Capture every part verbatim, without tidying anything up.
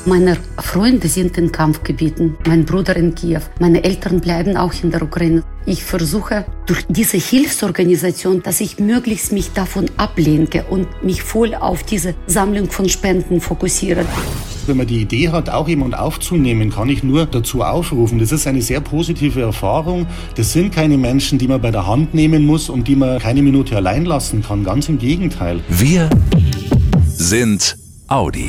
Meine Freunde sind in Kampfgebieten, mein Bruder in Kiew. Meine Eltern bleiben auch in der Ukraine. Ich versuche durch diese Hilfsorganisation, dass ich möglichst mich davon ablenke und mich voll auf diese Sammlung von Spenden fokussiere. Wenn man die Idee hat, auch jemand aufzunehmen, kann ich nur dazu aufrufen. Das ist eine sehr positive Erfahrung. Das sind keine Menschen, die man bei der Hand nehmen muss und die man keine Minute allein lassen kann. Ganz im Gegenteil. Wir sind Audi.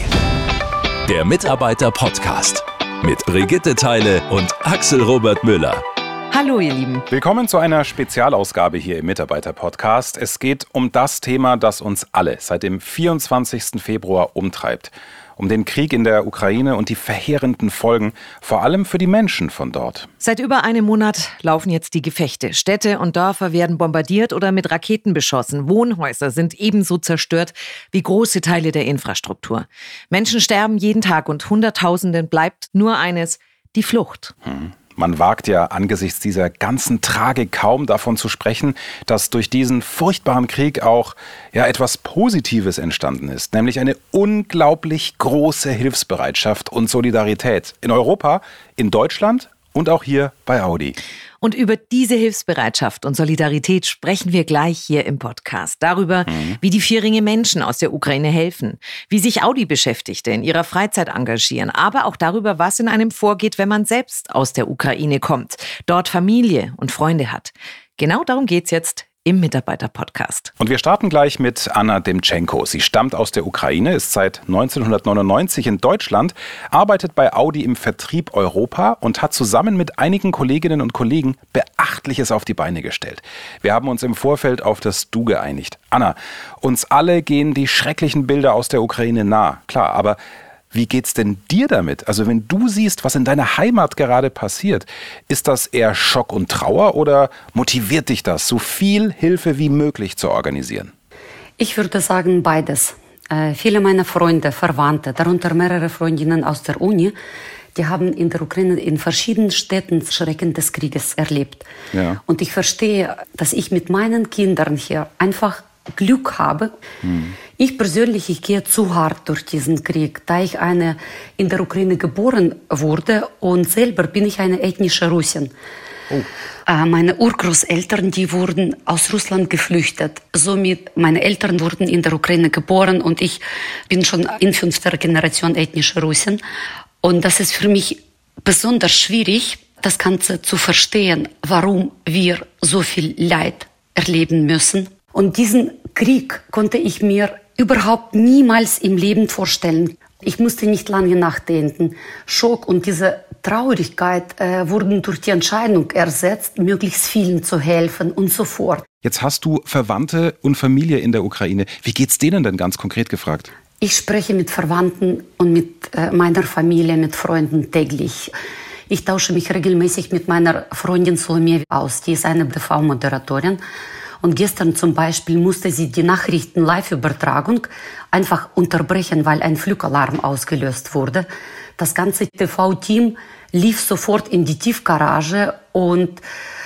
Der Mitarbeiter-Podcast mit Brigitte Theile und Axel Robert Müller. Hallo ihr Lieben. Willkommen zu einer Spezialausgabe hier im Mitarbeiter-Podcast. Es geht um das Thema, das uns alle seit dem vierundzwanzigsten Februar umtreibt. Um den Krieg in der Ukraine und die verheerenden Folgen, vor allem für die Menschen von dort. Seit über einem Monat laufen jetzt die Gefechte. Städte und Dörfer werden bombardiert oder mit Raketen beschossen. Wohnhäuser sind ebenso zerstört wie große Teile der Infrastruktur. Menschen sterben jeden Tag und Hunderttausenden bleibt nur eines: die Flucht. Hm. Man wagt ja angesichts dieser ganzen Tragik kaum davon zu sprechen, dass durch diesen furchtbaren Krieg auch ja, etwas Positives entstanden ist. Nämlich eine unglaublich große Hilfsbereitschaft und Solidarität. In Europa, in Deutschland und auch hier bei Audi. Und über diese Hilfsbereitschaft und Solidarität sprechen wir gleich hier im Podcast. Darüber, mhm. wie die Vierringe Menschen aus der Ukraine helfen, wie sich Audi-Beschäftigte in ihrer Freizeit engagieren, aber auch darüber, was in einem vorgeht, wenn man selbst aus der Ukraine kommt, dort Familie und Freunde hat. Genau darum geht's jetzt im Mitarbeiter-Podcast. Und wir starten gleich mit Anna Demtschenko. Sie stammt aus der Ukraine, ist seit neunzehnhundertneunundneunzig in Deutschland, arbeitet bei Audi im Vertrieb Europa und hat zusammen mit einigen Kolleginnen und Kollegen Beachtliches auf die Beine gestellt. Wir haben uns im Vorfeld auf das Du geeinigt. Anna, uns alle gehen die schrecklichen Bilder aus der Ukraine nah, klar, aber wie geht's denn dir damit? Also wenn du siehst, was in deiner Heimat gerade passiert, ist das eher Schock und Trauer oder motiviert dich das, so viel Hilfe wie möglich zu organisieren? Ich würde sagen beides. Äh, viele meiner Freunde, Verwandte, darunter mehrere Freundinnen aus der Uni, die haben in der Ukraine in verschiedenen Städten Schrecken des Krieges erlebt. Ja. Und ich verstehe, dass ich mit meinen Kindern hier einfach Glück habe. Hm. Ich persönlich, ich gehe zu hart durch diesen Krieg, da ich eine in der Ukraine geboren wurde und selber bin ich eine ethnische Russin. Oh. Äh, meine Urgroßeltern, die wurden aus Russland geflüchtet. Somit, meine Eltern wurden in der Ukraine geboren und ich bin schon in fünfter Generation ethnische Russin. Und das ist für mich besonders schwierig, das Ganze zu verstehen, warum wir so viel Leid erleben müssen. Und diesen Krieg konnte ich mir überhaupt niemals im Leben vorstellen. Ich musste nicht lange nachdenken. Schock und diese Traurigkeit äh, wurden durch die Entscheidung ersetzt, möglichst vielen zu helfen und so fort. Jetzt hast du Verwandte und Familie in der Ukraine. Wie geht's denen denn ganz konkret gefragt? Ich spreche mit Verwandten und mit äh, meiner Familie, mit Freunden täglich. Ich tausche mich regelmäßig mit meiner Freundin Solomie aus. Die ist eine T V-Moderatorin. Und gestern zum Beispiel musste sie die Nachrichten-Live-Übertragung einfach unterbrechen, weil ein Flugalarm ausgelöst wurde. Das ganze T V-Team lief sofort in die Tiefgarage und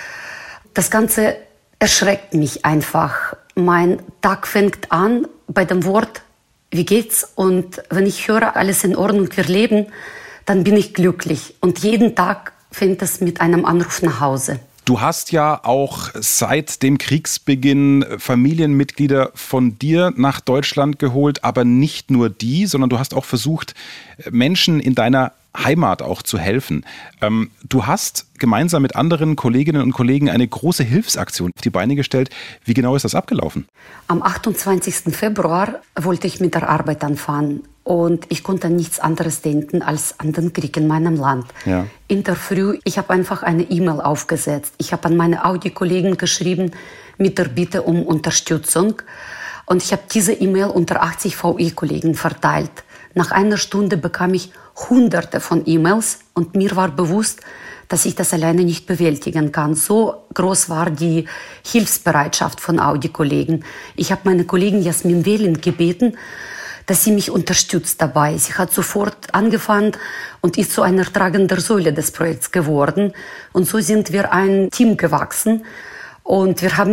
das Ganze erschreckt mich einfach. Mein Tag fängt an bei dem Wort, wie geht's? Und wenn ich höre, alles in Ordnung, wir leben, dann bin ich glücklich. Und jeden Tag fängt es mit einem Anruf nach Hause. Du hast ja auch seit dem Kriegsbeginn Familienmitglieder von dir nach Deutschland geholt, aber nicht nur die, sondern du hast auch versucht, Menschen in deiner Heimat auch zu helfen. Ähm, du hast gemeinsam mit anderen Kolleginnen und Kollegen eine große Hilfsaktion auf die Beine gestellt. Wie genau ist das abgelaufen? Am achtundzwanzigsten Februar wollte ich mit der Arbeit anfangen. Und ich konnte an nichts anderes denken als an den Krieg in meinem Land. Ja. In der Früh, ich habe einfach eine E-Mail aufgesetzt. Ich habe an meine Audi-Kollegen geschrieben mit der Bitte um Unterstützung. Und ich habe diese E-Mail unter achtzig V I-Kollegen verteilt. Nach einer Stunde bekam ich hunderte von E-Mails und mir war bewusst, dass ich das alleine nicht bewältigen kann. So groß war die Hilfsbereitschaft von Audi-Kollegen. Ich habe meine Kollegin Jasmin Wehlin gebeten, dass sie mich unterstützt dabei. Sie hat sofort angefangen und ist zu einer tragenden Säule des Projekts geworden. Und so sind wir ein Team gewachsen. Und wir haben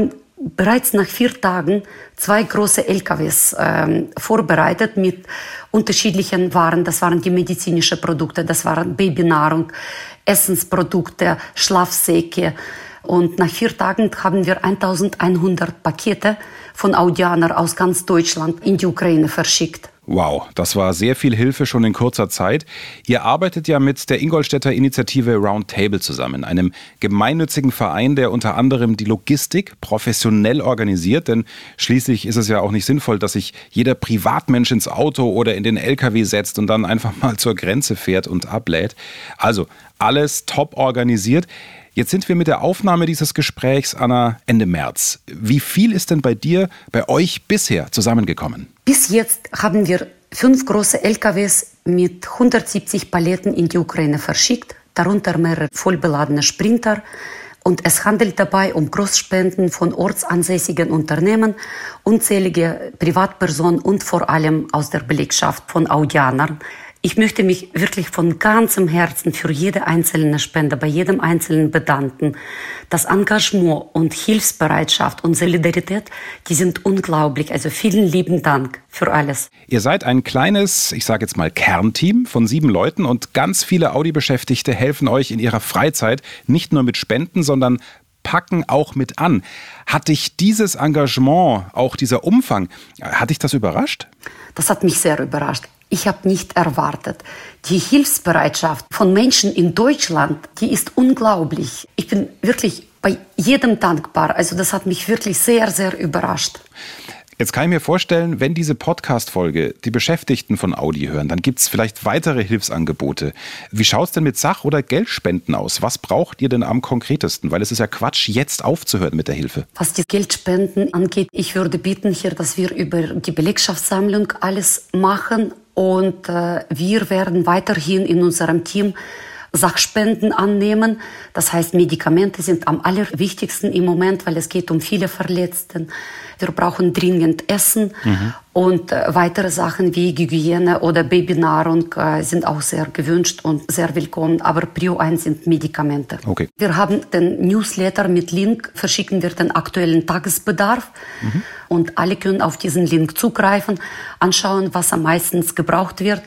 bereits nach vier Tagen zwei große L K Ws ähm, vorbereitet mit unterschiedlichen Waren. Das waren die medizinischen Produkte, das waren Babynahrung, Essensprodukte, Schlafsäcke. Und nach vier Tagen haben wir eintausendeinhundert Pakete von Audianern aus ganz Deutschland in die Ukraine verschickt. Wow, das war sehr viel Hilfe schon in kurzer Zeit. Ihr arbeitet ja mit der Ingolstädter Initiative Roundtable zusammen, einem gemeinnützigen Verein, der unter anderem die Logistik professionell organisiert. Denn schließlich ist es ja auch nicht sinnvoll, dass sich jeder Privatmensch ins Auto oder in den L K W setzt und dann einfach mal zur Grenze fährt und ablädt. Also alles top organisiert. Jetzt sind wir mit der Aufnahme dieses Gesprächs, Anna, Ende März. Wie viel ist denn bei dir, bei euch bisher zusammengekommen? Bis jetzt haben wir fünf große L K Ws mit hundertsiebzig Paletten in die Ukraine verschickt, darunter mehrere vollbeladene Sprinter. Und es handelt dabei um Großspenden von ortsansässigen Unternehmen, unzählige Privatpersonen und vor allem aus der Belegschaft von Audianern. Ich möchte mich wirklich von ganzem Herzen für jede einzelne Spende, bei jedem Einzelnen bedanken. Das Engagement und Hilfsbereitschaft und Solidarität, die sind unglaublich. Also vielen lieben Dank für alles. Ihr seid ein kleines, ich sage jetzt mal Kernteam von sieben Leuten und ganz viele Audi-Beschäftigte helfen euch in ihrer Freizeit nicht nur mit Spenden, sondern packen auch mit an. Hat dich dieses Engagement, auch dieser Umfang, hat dich das überrascht? Das hat mich sehr überrascht. Ich habe nicht erwartet. Die Hilfsbereitschaft von Menschen in Deutschland, die ist unglaublich. Ich bin wirklich bei jedem dankbar. Also das hat mich wirklich sehr, sehr überrascht. Jetzt kann ich mir vorstellen, wenn diese Podcast-Folge die Beschäftigten von Audi hören, dann gibt es vielleicht weitere Hilfsangebote. Wie schaut es denn mit Sach- oder Geldspenden aus? Was braucht ihr denn am konkretesten? Weil es ist ja Quatsch, jetzt aufzuhören mit der Hilfe. Was die Geldspenden angeht, ich würde bitten hier, dass wir über die Belegschaftssammlung alles machen. Und äh, wir werden weiterhin in unserem Team Sachspenden annehmen. Das heißt, Medikamente sind am allerwichtigsten im Moment, weil es geht um viele Verletzte. Wir brauchen dringend Essen mhm. und äh, weitere Sachen wie Hygiene oder Babynahrung äh, sind auch sehr gewünscht und sehr willkommen. Aber Prio eins sind Medikamente. Okay. Wir haben den Newsletter mit Link, verschicken wir den aktuellen Tagesbedarf mhm. und alle können auf diesen Link zugreifen, anschauen, was am meisten gebraucht wird.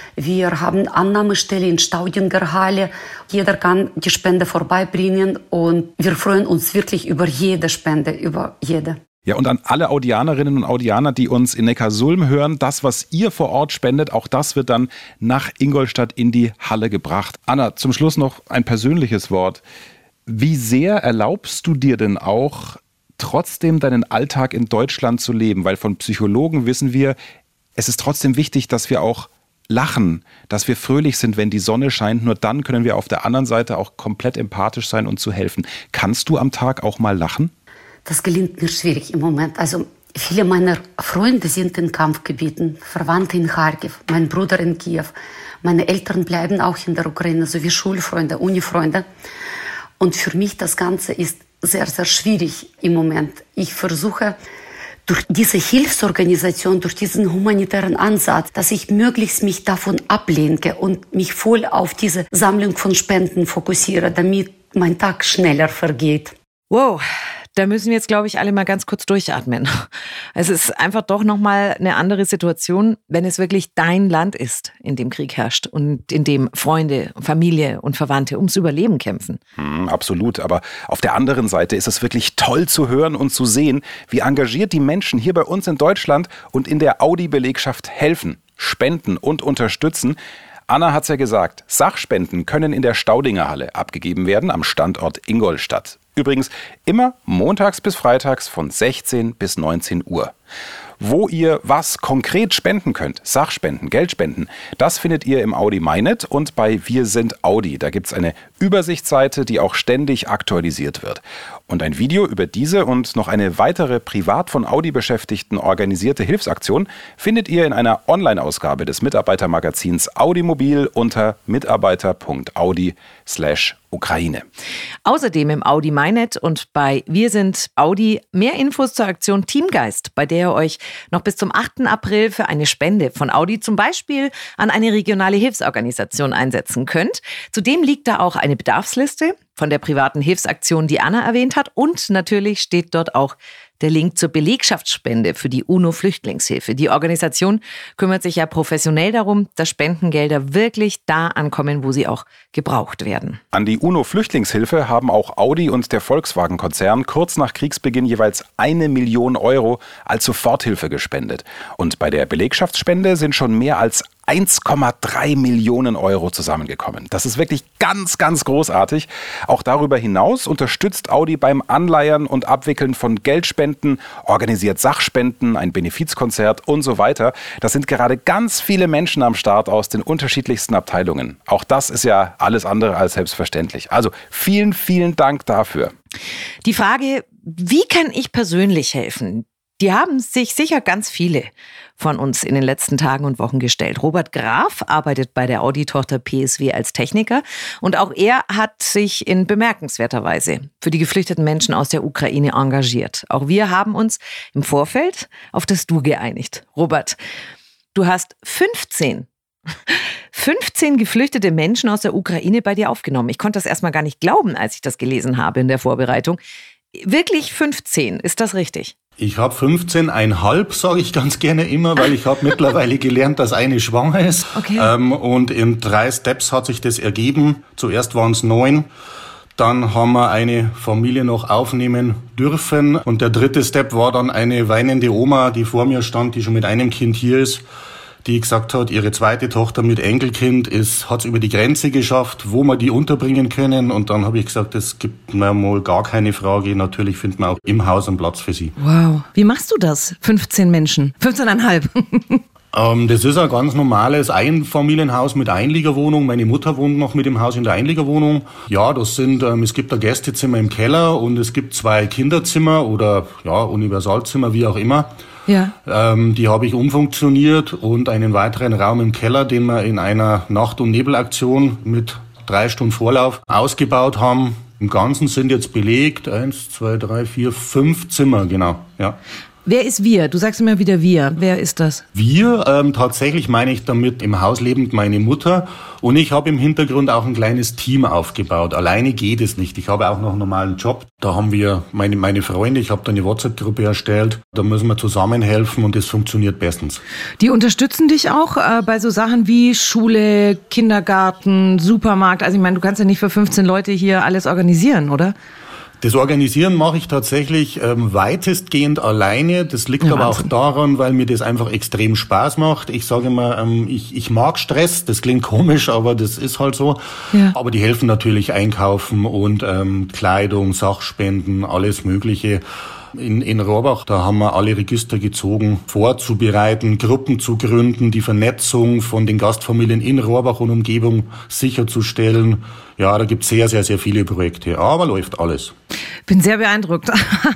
Wir haben Annahmestelle in Staudinger Halle. Jeder kann die Spende vorbeibringen und wir freuen uns wirklich über jede Spende, über jede. Ja, und an alle Audianerinnen und Audianer, die uns in Neckarsulm hören, das, was ihr vor Ort spendet, auch das wird dann nach Ingolstadt in die Halle gebracht. Anna, zum Schluss noch ein persönliches Wort. Wie sehr erlaubst du dir denn auch, trotzdem deinen Alltag in Deutschland zu leben? Weil von Psychologen wissen wir, es ist trotzdem wichtig, dass wir auch lachen, dass wir fröhlich sind, wenn die Sonne scheint. Nur dann können wir auf der anderen Seite auch komplett empathisch sein und zu helfen. Kannst du am Tag auch mal lachen? Das gelingt mir schwierig im Moment. Also viele meiner Freunde sind in Kampfgebieten, Verwandte in Kharkiv, mein Bruder in Kiew. Meine Eltern bleiben auch in der Ukraine, sowie Schulfreunde, Unifreunde. Und für mich das Ganze ist sehr, sehr schwierig im Moment. Ich versuche durch diese Hilfsorganisation, durch diesen humanitären Ansatz, dass ich möglichst mich davon ablenke und mich voll auf diese Sammlung von Spenden fokussiere, damit mein Tag schneller vergeht. Wow, da müssen wir jetzt, glaube ich, alle mal ganz kurz durchatmen. Es ist einfach doch nochmal eine andere Situation, wenn es wirklich dein Land ist, in dem Krieg herrscht und in dem Freunde, Familie und Verwandte ums Überleben kämpfen. Hm, absolut, aber auf der anderen Seite ist es wirklich toll zu hören und zu sehen, wie engagiert die Menschen hier bei uns in Deutschland und in der Audi-Belegschaft helfen, spenden und unterstützen. Anna hat's ja gesagt, Sachspenden können in der Staudinger Halle abgegeben werden am Standort Ingolstadt. Übrigens immer montags bis freitags von sechzehn bis neunzehn Uhr. Wo ihr was konkret spenden könnt, Sachspenden, Geldspenden, das findet ihr im Audi MyNet und bei Wir sind Audi. Da gibt's eine Übersichtsseite, die auch ständig aktualisiert wird. Und ein Video über diese und noch eine weitere privat von Audi-Beschäftigten organisierte Hilfsaktion findet ihr in einer Online-Ausgabe des Mitarbeitermagazins Audi Mobil unter mitarbeiter.audi slash Ukraine. Außerdem im Audi MyNet und bei Wir sind Audi mehr Infos zur Aktion Teamgeist, bei der ihr euch noch bis zum achten April für eine Spende von Audi zum Beispiel an eine regionale Hilfsorganisation einsetzen könnt. Zudem liegt da auch eine Bedarfsliste von der privaten Hilfsaktion, die Anna erwähnt hat. Und natürlich steht dort auch der Link zur Belegschaftsspende für die UNO-Flüchtlingshilfe. Die Organisation kümmert sich ja professionell darum, dass Spendengelder wirklich da ankommen, wo sie auch gebraucht werden. An die UNO-Flüchtlingshilfe haben auch Audi und der Volkswagen-Konzern kurz nach Kriegsbeginn jeweils eine Million Euro als Soforthilfe gespendet. Und bei der Belegschaftsspende sind schon mehr als eins Komma drei Millionen Euro zusammengekommen. Das ist wirklich ganz, ganz großartig. Auch darüber hinaus unterstützt Audi beim Anleiern und Abwickeln von Geldspenden, organisiert Sachspenden, ein Benefizkonzert und so weiter. Das sind gerade ganz viele Menschen am Start aus den unterschiedlichsten Abteilungen. Auch das ist ja alles andere als selbstverständlich. Also vielen, vielen Dank dafür. Die Frage, wie kann ich persönlich helfen? Die haben sich sicher ganz viele von uns in den letzten Tagen und Wochen gestellt. Robert Graf arbeitet bei der Audi-Tochter P S W als Techniker und auch er hat sich in bemerkenswerter Weise für die geflüchteten Menschen aus der Ukraine engagiert. Auch wir haben uns im Vorfeld auf das Du geeinigt. Robert, du hast fünfzehn fünfzehn geflüchtete Menschen aus der Ukraine bei dir aufgenommen. Ich konnte das erstmal gar nicht glauben, als ich das gelesen habe in der Vorbereitung. Wirklich fünfzehn, ist das richtig? Ich habe fünfzehn Komma fünf, sage ich ganz gerne immer, weil ich habe mittlerweile gelernt, dass eine schwanger ist. Okay. Ähm, und in drei Steps hat sich das ergeben. Zuerst waren es neun, dann haben wir eine Familie noch aufnehmen dürfen. Und der dritte Step war dann eine weinende Oma, die vor mir stand, die schon mit einem Kind hier ist, die gesagt hat, ihre zweite Tochter mit Enkelkind ist, hat es über die Grenze geschafft, wo wir die unterbringen können. Und dann habe ich gesagt, es gibt mir mal gar keine Frage. Natürlich finden wir auch im Haus einen Platz für sie. Wow. Wie machst du das? fünfzehn Menschen? fünfzehn Komma fünf? ähm, das ist ein ganz normales Einfamilienhaus mit Einliegerwohnung. Meine Mutter wohnt noch mit dem Haus in der Einliegerwohnung. Ja, das sind, ähm, es gibt ein Gästezimmer im Keller und es gibt zwei Kinderzimmer oder ja Universalzimmer, wie auch immer. Ja. Ähm, die habe ich umfunktioniert und einen weiteren Raum im Keller, den wir in einer Nacht- und Nebelaktion mit drei Stunden Vorlauf ausgebaut haben. Im Ganzen sind jetzt belegt eins, zwei, drei, vier, fünf Zimmer, genau. Ja. Wer ist wir? Du sagst immer wieder wir. Wer ist das? Wir, ähm, tatsächlich meine ich damit im Haus lebend meine Mutter. Und ich habe im Hintergrund auch ein kleines Team aufgebaut. Alleine geht es nicht. Ich habe auch noch einen normalen Job. Da haben wir meine, meine Freunde, ich habe da eine WhatsApp-Gruppe erstellt. Da müssen wir zusammenhelfen und das funktioniert bestens. Die unterstützen dich auch äh, bei so Sachen wie Schule, Kindergarten, Supermarkt. Also ich meine, du kannst ja nicht für fünfzehn Leute hier alles organisieren, oder? Das Organisieren mache ich tatsächlich ähm, weitestgehend alleine. Das liegt Ja, aber Wahnsinn. auch daran, weil mir das einfach extrem Spaß macht. Ich sage immer, ähm, ich, ich mag Stress. Das klingt komisch, aber das ist halt so. Ja. Aber die helfen natürlich einkaufen und ähm, Kleidung, Sachspenden, alles Mögliche. In, in Rohrbach, da haben wir alle Register gezogen, vorzubereiten, Gruppen zu gründen, die Vernetzung von den Gastfamilien in Rohrbach und Umgebung sicherzustellen. Ja, da gibt es sehr, sehr, sehr viele Projekte, aber läuft alles. Bin sehr beeindruckt.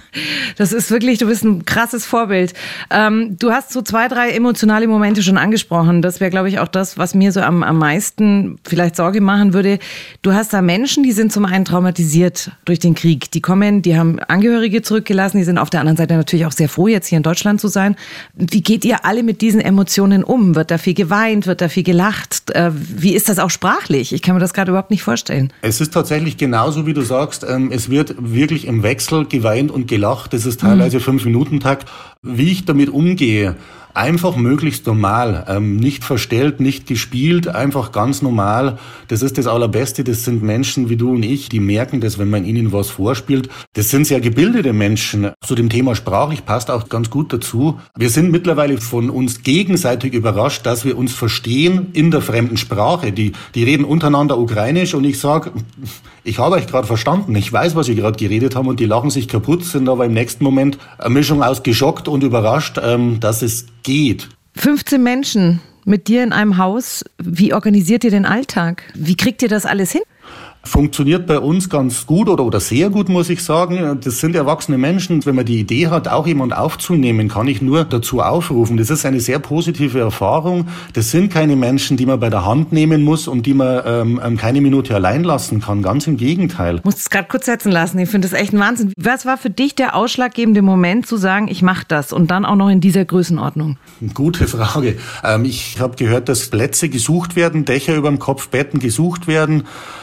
Das ist wirklich, du bist ein krasses Vorbild. Ähm, du hast so zwei, drei emotionale Momente schon angesprochen. Das wäre, glaube ich, auch das, was mir so am, am meisten vielleicht Sorge machen würde. Du hast da Menschen, die sind zum einen traumatisiert durch den Krieg. Die kommen, die haben Angehörige zurückgelassen, die sind auf der anderen Seite natürlich auch sehr froh, jetzt hier in Deutschland zu sein. Wie geht ihr alle mit diesen Emotionen um? Wird da viel geweint? Wird da viel gelacht? Äh, wie ist das auch sprachlich? Ich kann mir das gerade überhaupt nicht vorstellen. Es ist tatsächlich genauso, wie du sagst. Es wird wirklich im Wechsel geweint und gelacht. Das ist teilweise mhm. Fünf-Minuten-Takt. Wie ich damit umgehe, einfach möglichst normal, ähm, nicht verstellt, nicht gespielt, einfach ganz normal. Das ist das Allerbeste. Das sind Menschen wie du und ich, die merken das, wenn man ihnen was vorspielt. Das sind sehr gebildete Menschen. Zu dem Thema sprachlich passt auch ganz gut dazu. Wir sind mittlerweile von uns gegenseitig überrascht, dass wir uns verstehen in der fremden Sprache. Die, die reden untereinander Ukrainisch und ich sage, ich habe euch gerade verstanden. Ich weiß, was ihr gerade geredet haben und die lachen sich kaputt, sind aber im nächsten Moment eine Mischung aus geschockt und überrascht, ähm, dass es geht. fünfzehn Menschen mit dir in einem Haus. Wie organisiert ihr den Alltag? Wie kriegt ihr das alles hin? Funktioniert bei uns ganz gut oder, oder sehr gut, muss ich sagen. Das sind erwachsene Menschen. Wenn man die Idee hat, auch jemand aufzunehmen, kann ich nur dazu aufrufen. Das ist eine sehr positive Erfahrung. Das sind keine Menschen, die man bei der Hand nehmen muss und die man ähm, keine Minute allein lassen kann. Ganz im Gegenteil. Ich muss es gerade kurz setzen lassen. Ich finde das echt ein Wahnsinn. Was war für dich der ausschlaggebende Moment, zu sagen, ich mache das und dann auch noch in dieser Größenordnung? Gute Frage. Ähm, ich habe gehört, dass Plätze gesucht werden, Dächer über dem Kopf, Betten gesucht werden. Habe mich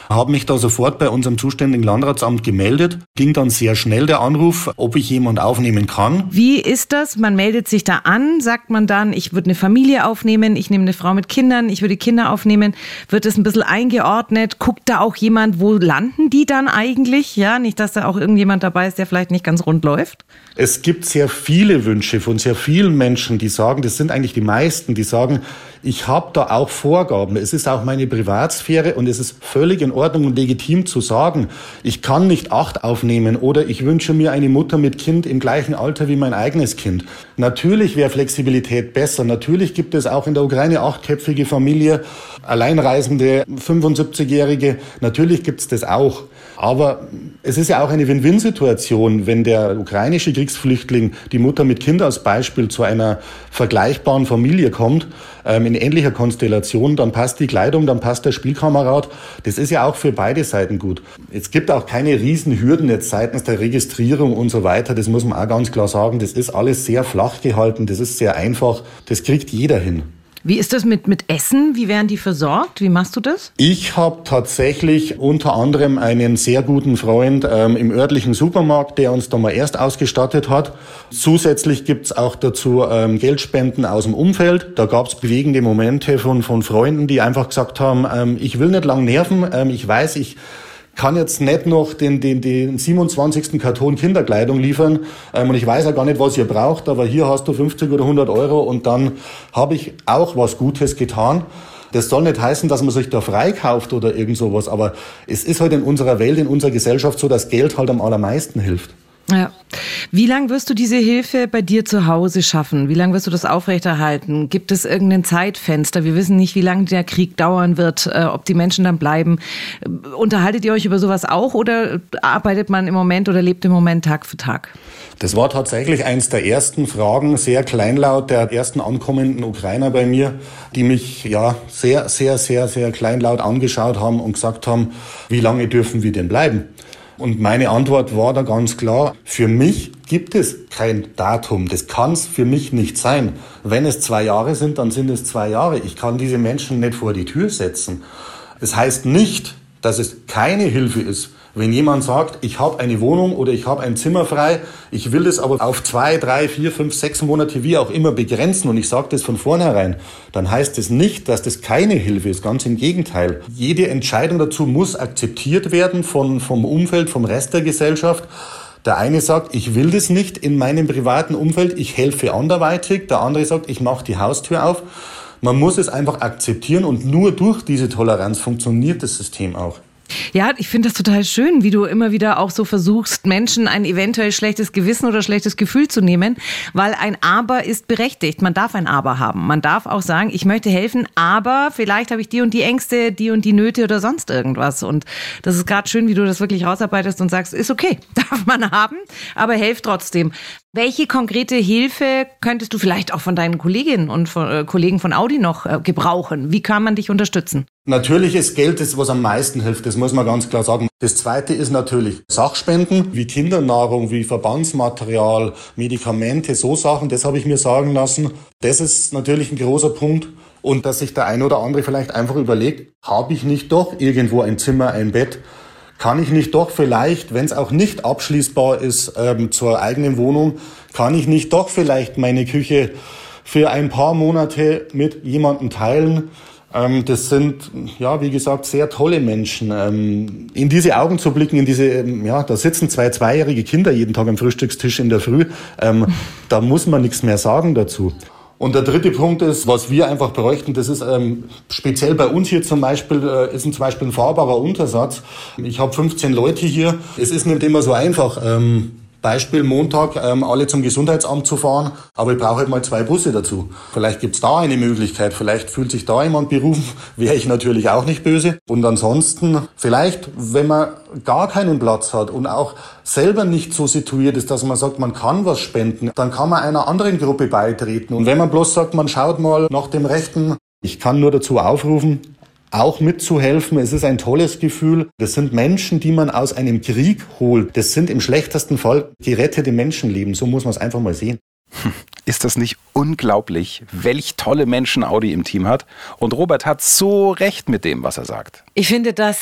da sofort bei unserem zuständigen Landratsamt gemeldet. Ging dann sehr schnell der Anruf, ob ich jemand aufnehmen kann. Wie ist das? Man meldet sich da an, sagt man dann, ich würde eine Familie aufnehmen, ich nehme eine Frau mit Kindern, ich würde Kinder aufnehmen. Wird es ein bisschen eingeordnet? Guckt da auch jemand, wo landen die dann eigentlich? Ja, nicht, dass da auch irgendjemand dabei ist, der vielleicht nicht ganz rund läuft? Es gibt sehr viele Wünsche von sehr vielen Menschen, die sagen, das sind eigentlich die meisten, die sagen, ich habe da auch Vorgaben. Es ist auch meine Privatsphäre und es ist völlig in Ordnung und legitim zu sagen, ich kann nicht acht aufnehmen oder ich wünsche mir eine Mutter mit Kind im gleichen Alter wie mein eigenes Kind. Natürlich wäre Flexibilität besser. Natürlich gibt es auch in der Ukraine achtköpfige Familie, Alleinreisende, fünfundsiebzigjährige. Natürlich gibt es das auch. Aber es ist ja auch eine Win-Win-Situation, wenn der ukrainische Kriegsflüchtling, die Mutter mit Kind als Beispiel, zu einer vergleichbaren Familie kommt, ähm, in ähnlicher Konstellation, dann passt die Kleidung, dann passt der Spielkamerad. Das ist ja auch für beide Seiten gut. Es gibt auch keine riesen Hürden jetzt seitens der Registrierung und so weiter. Das muss man auch ganz klar sagen. Das ist alles sehr flach gehalten, das ist sehr einfach. Das kriegt jeder hin. Wie ist das mit, mit Essen? Wie werden die versorgt? Wie machst du das? Ich habe tatsächlich unter anderem einen sehr guten Freund ähm, im örtlichen Supermarkt, der uns da mal erst ausgestattet hat. Zusätzlich gibt's auch dazu ähm, Geldspenden aus dem Umfeld. Da gab's bewegende Momente von, von Freunden, die einfach gesagt haben, ähm, ich will nicht lang nerven, ähm, ich weiß, ich kann jetzt nicht noch den, den, den siebenundzwanzigsten Karton Kinderkleidung liefern ähm, und ich weiß ja gar nicht, was ihr braucht, aber hier hast du fünfzig oder hundert Euro und dann habe ich auch was Gutes getan. Das soll nicht heißen, dass man sich da freikauft oder irgend sowas, aber es ist halt in unserer Welt, in unserer Gesellschaft so, dass Geld halt am allermeisten hilft. Ja. Wie lange wirst du diese Hilfe bei dir zu Hause schaffen? Wie lange wirst du das aufrechterhalten? Gibt es irgendein Zeitfenster? Wir wissen nicht, wie lange der Krieg dauern wird, äh, ob die Menschen dann bleiben. Unterhaltet ihr euch über sowas auch oder arbeitet man im Moment oder lebt im Moment Tag für Tag? Das war tatsächlich eins der ersten Fragen, sehr kleinlaut, der ersten ankommenden Ukrainer bei mir, die mich ja sehr, sehr, sehr, sehr kleinlaut angeschaut haben und gesagt haben, wie lange dürfen wir denn bleiben? Und meine Antwort war da ganz klar, für mich gibt es kein Datum. Das kann es für mich nicht sein. Wenn es zwei Jahre sind, dann sind es zwei Jahre. Ich kann diese Menschen nicht vor die Tür setzen. Das heißt nicht, dass es keine Hilfe ist. Wenn jemand sagt, ich habe eine Wohnung oder ich habe ein Zimmer frei, ich will das aber auf zwei, drei, vier, fünf, sechs Monate wie auch immer begrenzen und ich sage das von vornherein, dann heißt es nicht, dass das keine Hilfe ist. Ganz im Gegenteil. Jede Entscheidung dazu muss akzeptiert werden von, vom Umfeld, vom Rest der Gesellschaft. Der eine sagt, ich will das nicht in meinem privaten Umfeld, ich helfe anderweitig. Der andere sagt, ich mache die Haustür auf. Man muss es einfach akzeptieren und nur durch diese Toleranz funktioniert das System auch. Ja, ich finde das total schön, wie du immer wieder auch so versuchst, Menschen ein eventuell schlechtes Gewissen oder schlechtes Gefühl zu nehmen, weil ein Aber ist berechtigt. Man darf ein Aber haben. Man darf auch sagen, ich möchte helfen, aber vielleicht habe ich die und die Ängste, die und die Nöte oder sonst irgendwas. Und das ist gerade schön, wie du das wirklich rausarbeitest und sagst, ist okay, darf man haben, aber helft trotzdem. Welche konkrete Hilfe könntest du vielleicht auch von deinen Kolleginnen und von, äh, Kollegen von Audi noch äh, gebrauchen? Wie kann man dich unterstützen? Natürlich ist Geld das, was am meisten hilft, das muss man ganz klar sagen. Das Zweite ist natürlich Sachspenden, wie Kindernahrung, wie Verbandsmaterial, Medikamente, so Sachen, das habe ich mir sagen lassen. Das ist natürlich ein großer Punkt. Und dass sich der eine oder andere vielleicht einfach überlegt, habe ich nicht doch irgendwo ein Zimmer, ein Bett? Kann ich nicht doch vielleicht, wenn es auch nicht abschließbar ist ähm, zur eigenen Wohnung, kann ich nicht doch vielleicht meine Küche für ein paar Monate mit jemandem teilen? Ähm, das sind, ja, wie gesagt, sehr tolle Menschen. Ähm, in diese Augen zu blicken, in diese, ähm, ja, da sitzen zwei zweijährige Kinder jeden Tag am Frühstückstisch in der Früh. Ähm, da muss man nichts mehr sagen dazu. Und der dritte Punkt ist, was wir einfach bräuchten, das ist ähm, speziell bei uns hier zum Beispiel, äh, ist ein, zum Beispiel ein fahrbarer Untersatz. Ich habe fünfzehn Leute hier. Es ist nicht immer so einfach. Ähm, Beispiel Montag, ähm, alle zum Gesundheitsamt zu fahren, aber ich brauche halt mal zwei Busse dazu. Vielleicht gibt's da eine Möglichkeit, vielleicht fühlt sich da jemand berufen, wäre ich natürlich auch nicht böse. Und ansonsten, vielleicht, wenn man gar keinen Platz hat und auch selber nicht so situiert ist, dass man sagt, man kann was spenden, dann kann man einer anderen Gruppe beitreten. Und wenn man bloß sagt, man schaut mal nach dem Rechten, ich kann nur dazu aufrufen, auch mitzuhelfen. Es ist ein tolles Gefühl. Das sind Menschen, die man aus einem Krieg holt. Das sind im schlechtesten Fall gerettete Menschenleben. So muss man es einfach mal sehen. Ist das nicht unglaublich, welch tolle Menschen Audi im Team hat? Und Robert hat so recht mit dem, was er sagt. Ich finde das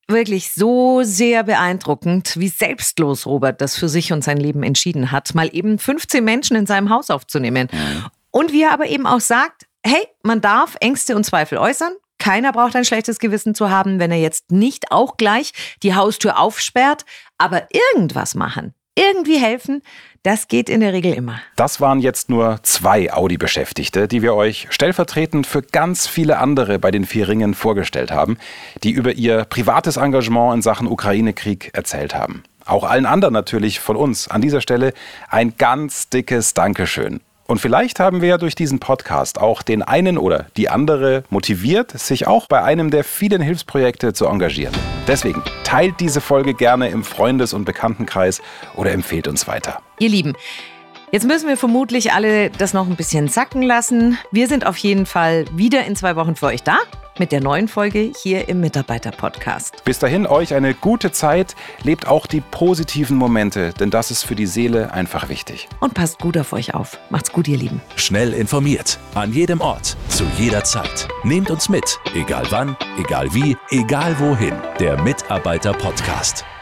wirklich so sehr beeindruckend, wie selbstlos Robert das für sich und sein Leben entschieden hat, mal eben fünfzehn Menschen in seinem Haus aufzunehmen. Mhm. Und wie er aber eben auch sagt, hey, man darf Ängste und Zweifel äußern. Keiner braucht ein schlechtes Gewissen zu haben, wenn er jetzt nicht auch gleich die Haustür aufsperrt. Aber irgendwas machen, irgendwie helfen, das geht in der Regel immer. Das waren jetzt nur zwei Audi-Beschäftigte, die wir euch stellvertretend für ganz viele andere bei den vier Ringen vorgestellt haben, die über ihr privates Engagement in Sachen Ukraine-Krieg erzählt haben. Auch allen anderen natürlich von uns an dieser Stelle ein ganz dickes Dankeschön. Und vielleicht haben wir ja durch diesen Podcast auch den einen oder die andere motiviert, sich auch bei einem der vielen Hilfsprojekte zu engagieren. Deswegen teilt diese Folge gerne im Freundes- und Bekanntenkreis oder empfehlt uns weiter. Ihr Lieben, jetzt müssen wir vermutlich alle das noch ein bisschen sacken lassen. Wir sind auf jeden Fall wieder in zwei Wochen für euch da mit der neuen Folge hier im Mitarbeiter-Podcast. Bis dahin euch eine gute Zeit. Lebt auch die positiven Momente, denn das ist für die Seele einfach wichtig. Und passt gut auf euch auf. Macht's gut, ihr Lieben. Schnell informiert, an jedem Ort, zu jeder Zeit. Nehmt uns mit, egal wann, egal wie, egal wohin. Der Mitarbeiter-Podcast.